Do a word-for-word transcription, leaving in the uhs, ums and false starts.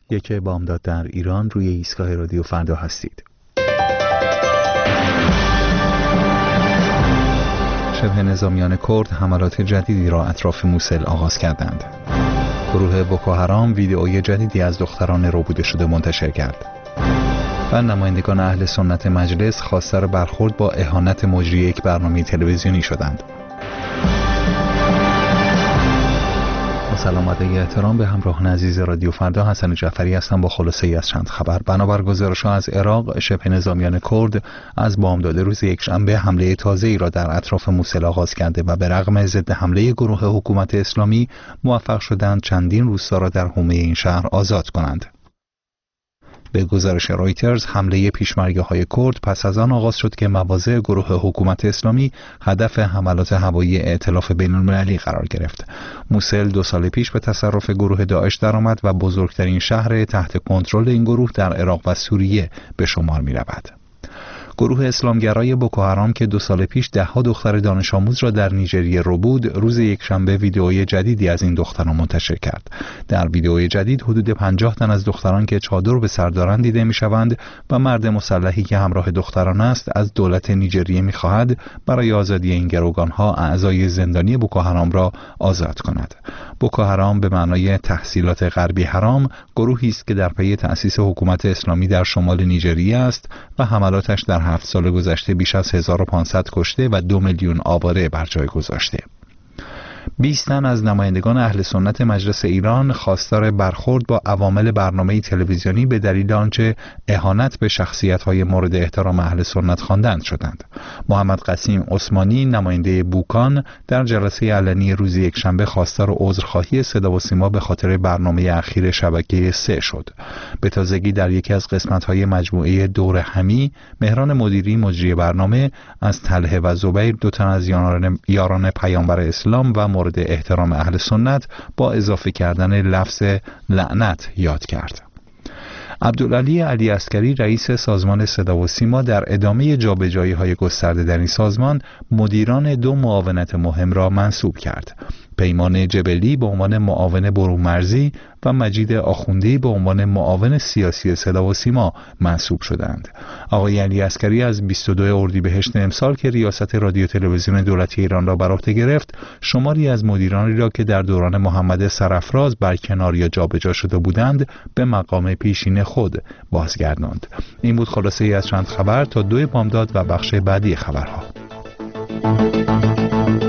یک بامداد در ایران روی ایستگاه رادیو فردا هستید. شبه نظامیان کرد حملات جدیدی را اطراف موسل آغاز کردند. گروه بوکو حرام ویدئوی جدیدی از دختران ربوده شده منتشر کرد. و نمایندگان اهل سنت مجلس خواستار برخورد با اهانت مجری یک برنامه تلویزیونی شدند. سلام و احترام به همراهان عزیز رادیو فردا، حسن جعفری هستم با خلاصه ای از چند خبر. بنابر گزارش‌ها از عراق، شبه نظامیان کرد از بامداد روز یکشنبه حمله تازه‌ای را در اطراف موسل آغاز کرده و به رغم ضد حمله گروه حکومت اسلامی موفق شدند چندین روستا را در حومه این شهر آزاد کنند. به گزارش رایترز، حمله پیشمرگه‌های کرد پس از آن آغاز شد که مواضع گروه حکومت اسلامی هدف حملات هوایی ائتلاف بین‌المللی قرار گرفت. موسل دو سال پیش به تصرف گروه داعش درآمد و بزرگترین شهر تحت کنترل این گروه در عراق و سوریه به شمار می‌رود. گروه اسلامگرای بوکو حرام که دو سال پیش ده‌ها دختر دانش آموز را در نیجریه ربود، روز یکشنبه ویدئوی جدیدی از این دختران منتشر کرد. در ویدئوی جدید حدود پنجاه تن از دختران که چادر به سر دارند دیده می‌شوند و مرد مسلحی که همراه دختران است از دولت نیجریه می‌خواهد برای آزادی این گروگان‌ها اعضای زندانی بوکو حرام را آزاد کند. بوکو حرام به معنای تحصیلات غربی حرام گروهی است که در پی تأسیس حکومت اسلامی در شمال نیجریه است و حملاتش در هفت سال گذشته بیش از هزار و پانصد کشته و دو میلیون آواره بر جای گذاشته. بیست تن از نمایندگان اهل سنت مجلس ایران خواستار برخورد با عوامل برنامه تلویزیونی به دلیل آنچه اهانت به شخصیت‌های مورد احترام اهل سنت خواندند شدند. محمد قسیم عثمانی نماینده بوکان در جلسه علنی روز یکشنبه خواستار عذرخواهی صدا و سیما به خاطر برنامه اخیر شبکه سه شد. به تازگی در یکی از قسمت‌های مجموعه دور همی، مهران مدیری مجری برنامه از طلحه و زبیر دو تن از یاران, یاران پیامبر اسلام و مورد احترام اهل سنت با اضافه کردن لفظ لعنت یاد کرد. عبدالعلی علی عسکری رئیس سازمان صدا و سیما در ادامه جابجایی‌های گسترده در این سازمان مدیران دو معاونت مهم را منصوب کرد. پیمان جبلی به عنوان معاون برون‌مرزی و مجید آخوندی به عنوان معاون سیاسی صدا و سیما منصوب شدند. آقای علی عسکری از بیست و دوم اردیبهشت امسال که ریاست رادیو تلویزیون دولتی ایران را بر عهده گرفت، شماری از مدیرانی را که در دوران محمد سرافراز برکنار یا جابجا شده بودند به مقام پیشین خود بازگرداند. این بود خلاصه ای از چند خبر تا دو بامداد و بخش بعدی خبرها.